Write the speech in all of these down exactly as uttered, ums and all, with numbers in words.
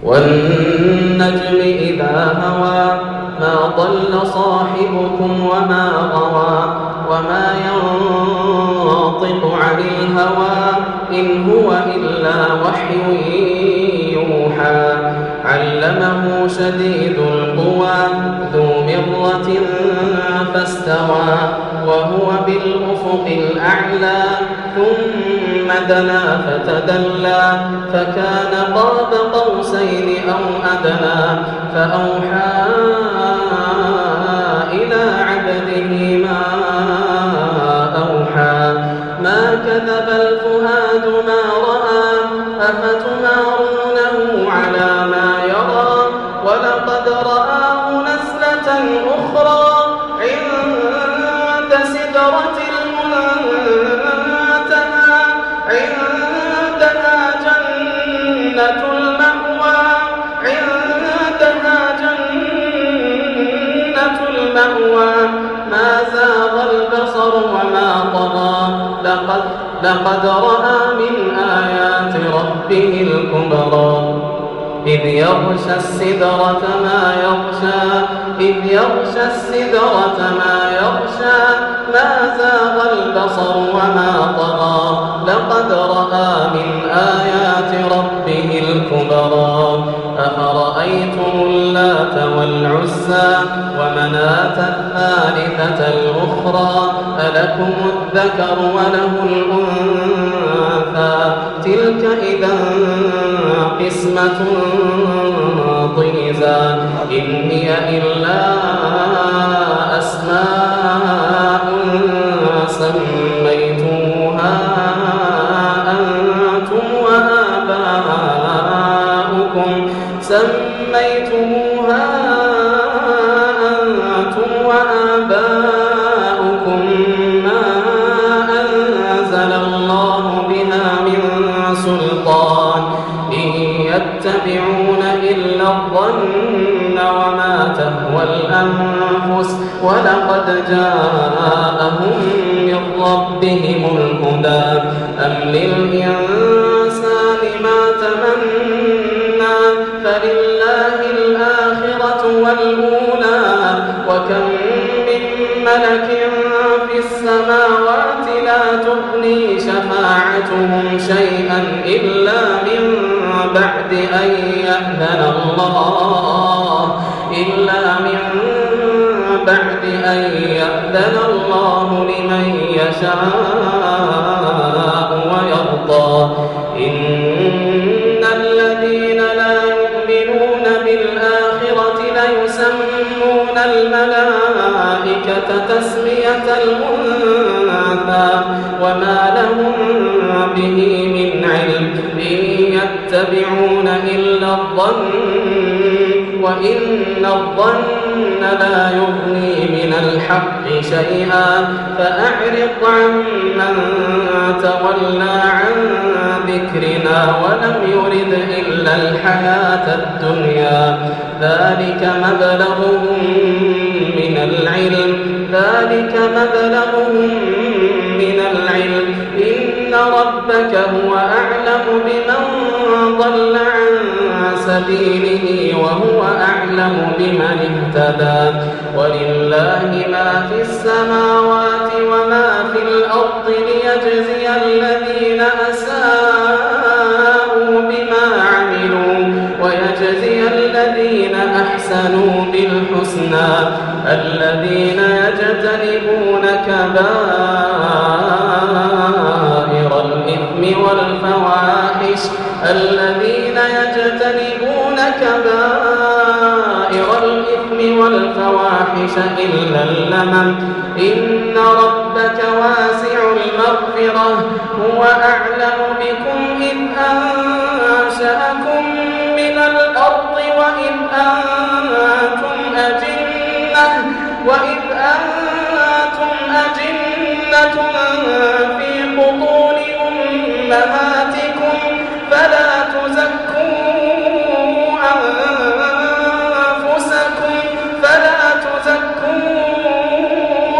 والنجم إذا هوى ما ضل صاحبكم وما غوى وما ينطق عن الهوى إن هو إلا وحي يوحى علمه شديد القوى ذو مرة فاستوى وهو بالأفق الأعلى ثم دنا فتدلى فكان قاب قوسين أو أدنى فأوحى إلى عبده ما أوحى ما كذب الفؤاد ما رأى أفتمارونه على ما يرى ولقد رآه نزلة أخرى عند سدرة المنتهى عندها جنة المأوى عندها جنة المأوى ما زاغ البصر وما طغى لقد, لقد رأى من آيات ربه الكبرى إذ يغشى السدرة ما يغشى إذ يغشى السدرة ما يغشى ما زاغ البصر وما طغى لقد رأى من آيات ربه الكبرى أفرأيتم اللات والعزى ومناة الثالثة الأخرى ألكم الذكر وله الأنثى تلك إذا قسمة ضيزى إن هي إلا أسماء سميتموها أنتم وآباؤكم سميتموها أنتم وآباؤكم ما أنزل الله بها من سلطان إن يتبعون إلا الظن وما تهوى الأنفس ولقد جاءهم من ربهم الهدى أم للإنسان ما تمنى فلله الآخرة والأولى وكم من ملك في السماوات لا تغني شفاعتهم شيئا إلا من بعد أن يأذن الله إلا من بعد أن يأذن الله لمن يشاء ويرضى إن الذين لا يؤمنون بالآخرة ليسمون الملائكة تسمية الأنثى وما لهم به من علم إن يتبعون إلا الظن وإن الظن لا يغني من الحق شيئا فأعرض عمن تولى عن ذكرنا ولم يرد إلا الحياة الدنيا ذلك مبلغهم من العلم ذلك مبلغهم من العلم إن ربك هو أعلم بمن ضل عن سبيله وهو أعلم بمن اهتدى ولله ما في السماوات وما في الأرض ليجزي الذين أساءوا بما عملوا ويجزي الذين أحسنوا بالحسنى الذين يجتنبون كبائر الإثم والفواحش الذين يجتنبون كبائر الإثم والفواحش إلا اللمم إن ربك واسع المغفرة هو أعلم بكم إذ أنشأكم من الأرض وإذ أنتم أجنة وإذ أنتم أجنة في بطون أمهاتكم فلا تزكوا أنفسكم فلا تزكوا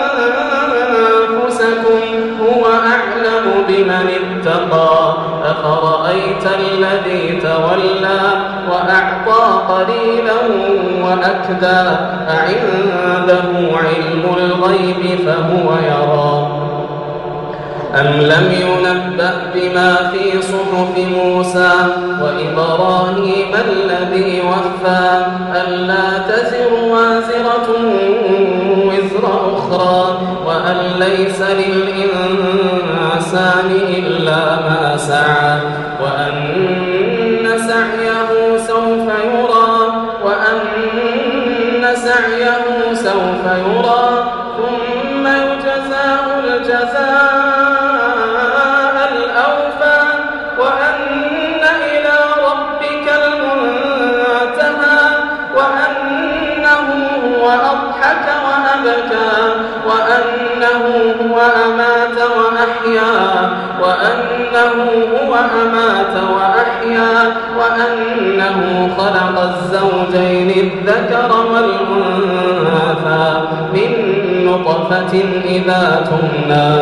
أنفسكم هو أعلم بمن اتقى أفرأيت الذي تولى وأعطى قليلا وأكدى أعنده علم الغيب فهو يرى أم لم ينبأ بما في صحف موسى وإبراهيم الذي وفى ألا تزر وازرة وزر أخرى وأن ليس للإنسان إلا ما سعى وأن سعيه سوف يرى وأن سعيه سوف يرى ثم يجزاه الجزاء وأنه هو أمات وأحيا وأنه هو أمات وأحيا وأنه خلق الزوجين الذكر والأنثى من نطفة إذا تمنى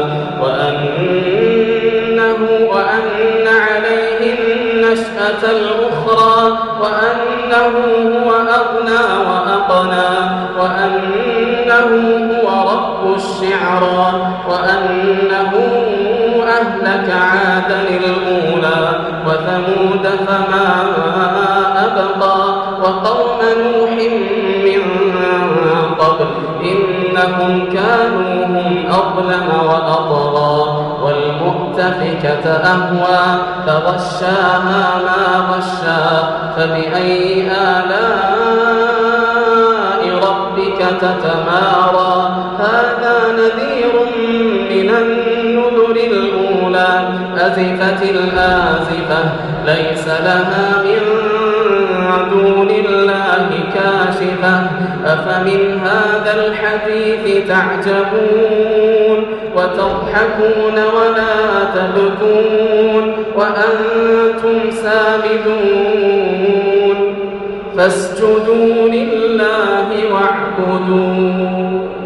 وأنه وأن عليه النشأة الأخرى وأنه هو أغنى وأقنى وأنه هو رب الشعرى وأنه أهلك عادا الأولى وثمود فما أبقى وقوم نوح من قبل إنهم كانوا هم أظلم وأطغى والمؤتفكة أهوى فغشاها ما غشى فبأي آلاء ربك تتمارى هذا نذير من النذر الأولى أزفت الآزفة ليس لها من دون الله كاشفة أفمن هذا الحديث تعجبون وتضحكون ولا تبكون وأنتم سامدون فاسجدوا لله واعبدوا